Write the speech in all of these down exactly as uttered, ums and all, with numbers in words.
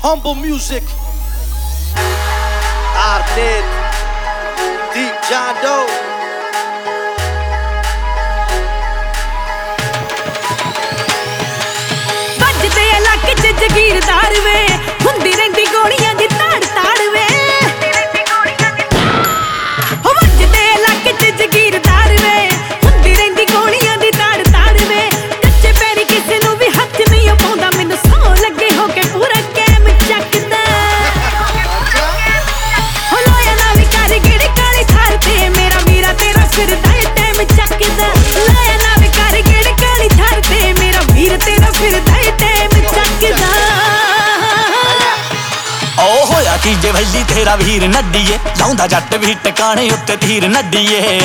Humble music. Arnett, Deep John Doe. ਵੱਜਦੇ ਇਲਾਕੇ ਚ ਜਗੀਰਦਾਰ ਵੇ, ਹੁੰਦੀ ਰਹਿੰਦੀ ਗੋਲੀਆਂ ਦੀ ਤਾੜ ਤਾੜ ਵੇ। ਵੱਜਦੇ ਇਲਾਕੇ ਚ ਜਗੀਰਦਾਰ ਵੇ, ਹੁੰਦੀ ਰਹਿੰਦੀ ਗੋਲੀਆਂ ਦੀ ਤਾੜ ਤਾੜ ਵੇ। ਕੱਚੇ ਪੈਰੀ ਕਿਸੇ ਨੂੰ ਵੀ ਹੱਥ ਨਹੀਂ ਪਾਉਂਦਾ, ਮੈਨੂੰ ਸੌ ਲੱਗੇ ਹੋ ਕੇ ਪੂਰਾ ਕੈਮ ਚੱਕਦਾ। ਹੋ ਲੋਇਆ ਨਾ ਵੀ ਕਰ ਗਿੜ ਕਾਲੀ ਥਾਰ ਤੇ, ਮੇਰਾ ਵੀਰਾ ਤੇਰਾ ਫਿਰਦਾ ਏ ਟਾਈਮ ਚੱਕਦਾ। ਲੋਇਆ ਨਾ ਵੀ ਕਰ ਗਿੜ ਕਾਲੀ ਥਾਰ ਤੇ, ਮੇਰਾ ਵੀਰ ਤੇਰਾ ਫਿਰਦਾ ਏ ਟਾਈਮ ਚੱਕਦਾ। ਉਹ ਹੋਇਆ ਕੀ ਜੇ ਵੈਲੀ ਤੇਰਾ ਵੀਰ ਨੱਡੀਏ, ਲਾਉਂਦਾ ਜੱਟ ਵੀ ਟਿਕਾਣੇ ਉੱਤੇ ਤੀਰ ਨੱਡੀਏ।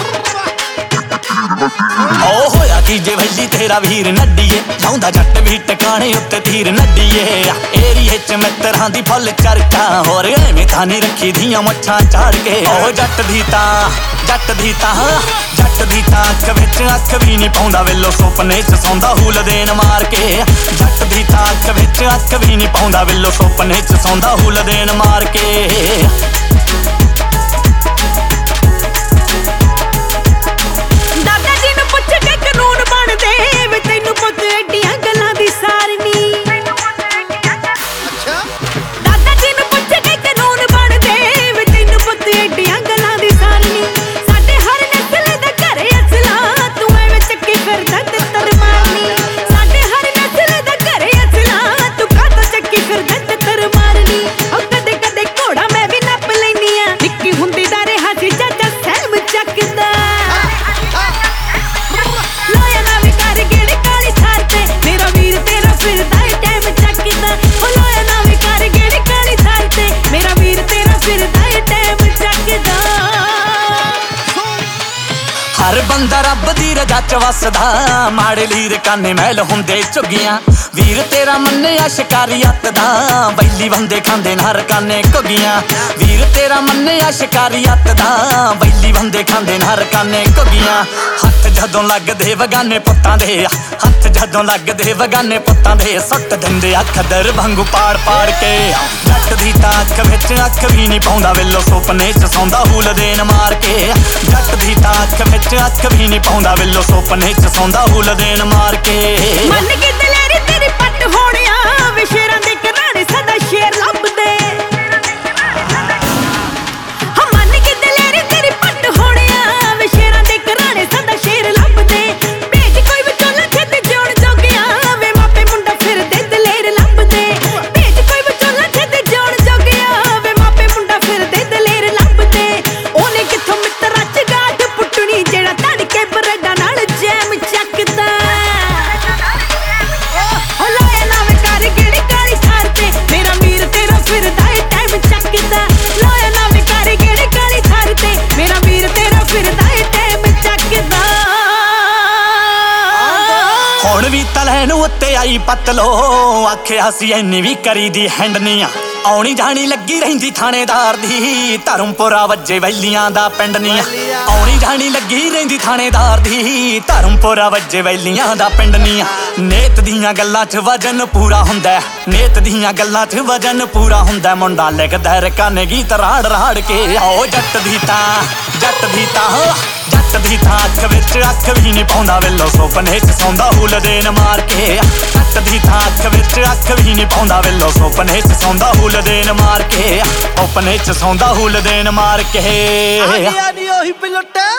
ਉਹ ਹੋਇਆ ਕੀ ਜੇ ਵੈਲੀ ਤੇਰਾ ਵੀਰ ਨੱਡੀਏ, ਲਾਉਂਦਾ ਜੱਟ ਵੀ ਟਿਕਾਣੇ ਉੱਤੇ ਤੀਰ ਨੱਡੀਏ। ਏਰੀਏ ਚ ਮਿੱਤਰਾਂ ਦੀ ਫੁੱਲ ਚਰਚਾ, ਹੋਰ ਐਵੇਂ ਤਾਂ ਨਹੀਂ ਰੱਖੀ ਦੀਆਂ ਮੁੱਛਾਂ ਝਾੜ ਕੇ। ਉਹ ਜੱਟ ਦੀ ਤਾਂ ਜੱਟ ਦੀ ਤਾਂ ਜੱਟ ਦੀ ਤਾਂ ਅੱਖ ਵਿੱਚ ਅੱਖ ਵੀ ਨਹੀਂ ਪਾਉਂਦਾ, ਵੇਲੋ ਸੁਪਨੇ ਚ ਸੌਂਦਾ ਹੂਲ ਦੇਣ ਮਾਰ ਕੇ। ਜੱਟ ਦੀ ਤਾਂ ਅੱਖ ਵਿੱਚ ਅੱਖ ਵੀ ਨਹੀਂ ਪਾਉਂਦਾ, ਵੇਲੋ ਸੁਪਨੇ ਚ ਸੌਂਦਾ ਹੂਲ ਦੇਣ ਮਾਰ ਕੇ। ਹਰ ਬੰਦਾ ਰੱਬ ਦੀ ਰਜਾ ਚ ਵਸਦਾ, ਮਾੜੇ ਲੀਰ ਕਾਨੇ ਮਹਿਲ ਹੁੰਦੇ ਝੁੱਗੀਆਂ। ਵੀਰ ਤੇਰਾ ਮੰਨਿਆ ਸ਼ਿਕਾਰੀਅਤ ਦਾ, ਬੈਲੀ ਬੰਦੇ ਖਾਂਦੇ ਨਾ ਰਕਾਨੇ ਘੁੱਗੀਆਂ। ਵੀਰ ਤੇਰਾ ਮੰਨਿਆ ਸ਼ਿਕਾਰੀਅਤ ਦਾ, ਬੈਲੀ ਬੰਦੇ ਖਾਂਦੇ ਨਾ ਰਕਾਨੇ ਘੁੱਗੀਆਂ। ਹੱਥ ਜਦੋਂ ਲੱਗਦੇ ਵਗਾਨੇ ਪੁੱਤਾਂ ਦੇ, ਹੱਥ ਜਦੋਂ ਲੱਗਦੇ ਵਗਾਨੇ ਪੁੱਤਾਂ ਦੇ, ਸੁੱਟ ਦਿੰਦੇ ਅੱਖ ਦਰ ਵਾਂਗੂ ਪਾੜ ਪਾੜ ਕੇ। ਜੱਟ ਦੀ ਤਾਂ ਅੱਖ ਵਿੱਚ ਅੱਖ ਵੀ ਨਹੀਂ ਪਾਉਂਦਾ, ਵੇਲੋ ਸੁਪਨੇ ਚ ਸੌਂਦਾ ਹੂਲ ਦੇਣ ਮਾਰ ਕੇ। ਜੱਟ ਦੀ ਤਾਂ ਅੱਖ ਵਿੱਚ ਅੱਖ ਵੀ ਨਹੀਂ ਪਾਉਂਦਾ, ਵੇਲੋ ਸੁਪਨੇ ਚ ਸੌਂਦਾ ਹੂਲ ਦੇਣ ਮਾਰ ਕੇ। ਮੰਨ ਕੇ ਦਲੇਰੀ ਤੇਰੀ ਪੱਟ ਹੋਣਿਆ, ਵੇ ਸ਼ੇਰਾਂ ਦੇ ਘਰਾਣੇ ਸਦਾ ਸ਼ੇਰ ਲੱਭਦੇ। ਹਾਂ ਮੰਨ ਕੇ ਦਲੇਰੀ ਤੇਰੀ ਪੱਟ ਹੋਣਿਆ, ਵੇ ਸ਼ੇਰਾਂ ਦੇ ਘਰਾਣੇ ਸਦਾ ਸ਼ੇਰ ਲੱਭਦੇ। ਭੇਜ ਕੋਈ ਵਿਚੋਲਾ ਛੇਤੀ ਜਿਉਣ ਜੋਗਿਆ, ਵੇ ਮਾਪੇ ਮੁੰਡਾ ਫਿਰਦੇ ਦਲੇਰ ਲੱਭਦੇ। ਭੇਜ ਕੋਈ ਵਿਚੋਲਾ ਛੇਤੀ ਜਿਉਣ ਜੋਗਿਆ, ਵੇ ਮਾਪੇ ਮੁੰਡਾ ਫਿਰਦੇ ਦਲੇਰ ਲੱਭਦੇ। ਉਹਨੇ ਕਿੱਥੋਂ ਮਿੱਤਰਾਂ ਚ ਗਾਠ ਪੁੱਟਣੀ, ਜਿਹੜਾ ਤੜ ਕੇ ਬਰੇਡਾਂ ਨਾਲ ਜੈਮ ਚੱਕਦਾ। ਹੋ ਲੋਇਆ ਨਾ ਵੇ ਕਰ ਗਿੜ ਕਾਲੀ ਥਾਰ ਤੇ, ਮੇਰਾ ਵੀਰ ਤੇਰਾ ਫਿਰਦਾ ਏ ਟਾਈਮ ਚੱਕਦਾ। ਲੋਇਆ ਨਾ ਵੇ ਕਰ ਗਿੜ ਕਾਲੀ ਥਾਰ ਤੇ, ਮੇਰਾ ਵੀਰ ਤੇਰਾ ਫਿਰਦਾ ਏ ਟਾਈਮ ਚੱਕਦਾ। ਹੁਣ ਵੀ ਤਲੇ ਨੂੰ ਉੱਤੇ ਆਈ ਪਤਲੋ, ਆਖਿਆ ਸੀ ਐਨੀ ਵੀ ਕਰੀ ਦੀ ਹੈਂਡਨੀਆਂ। ਆਉਣੀ ਜਾਣੀ ਲੱਗੀ ਰਹਿੰਦੀ ਥਾਣੇਦਾਰ ਦੀ, ਧਰਮਪੁਰਾ ਵੱਜੇ ਵੈਲੀਆਂ ਦਾ ਪਿੰਡ ਨੀਆਂ। ਆਉਣੀ ਜਾਣੀ ਲੱਗੀ ਰਹਿੰਦੀ ਥਾਣੇਦਾਰ ਦੀ, ਧਰਮਪੁਰਾ ਵੱਜੇ ਵੈਲੀਆਂ ਦਾ ਪਿੰਡ ਨੀਆਂ। ਨੇਤ ਦੀਆਂ ਗੱਲਾਂ ਚ ਵਜਨ ਪੂਰਾ ਹੁੰਦਾ, ਨੇਤ ਦੀਆਂ ਗੱਲਾਂ ਚ ਵਜਨ ਪੂਰਾ ਹੁੰਦਾ। ਮੁੰਡਾ ਲਿਖਦਾ ਰਕਾਨੇ ਗੀਤ ਰਾੜ ਰਾੜ ਕੇ। ਆਓ ਜੱਟ ਦੀ ਤਾਂ ਜੱਟ ਦੀ ਤਾਂ ਜੱਟ ਦੀ ਤਾਂ ਅੱਖ ਵਿੱਚ ਅੱਖ ਵੀ ਨਹੀਂ ਪਾਉਂਦਾ, ਵੇਲੋ ਸੁਪਨੇ ਚ ਸੌਂਦਾ ਹੂਲ ਦੇਣ ਮਾਰ ਕੇ। ਜੱਟ ਦੀ ਤਾਂ ਅੱਖ ਵਿੱਚ ਅੱਖ ਵੀ ਨਹੀਂ ਪਾਉਂਦਾ, ਵੇਲੋ ਸੁਪਨੇ ਚ ਸੌਂਦਾ ਹੂਲ ਦੇਣ ਮਾਰ ਕੇ। ਸੁਪਨੇ ਚ ਸੌਂਦਾ ਹੂਲ ਦੇਣ ਮਾਰ ਕੇ। ਆ ਗਿਆ ਨੀ ਉਹੀ ਪਿਲਟੇ।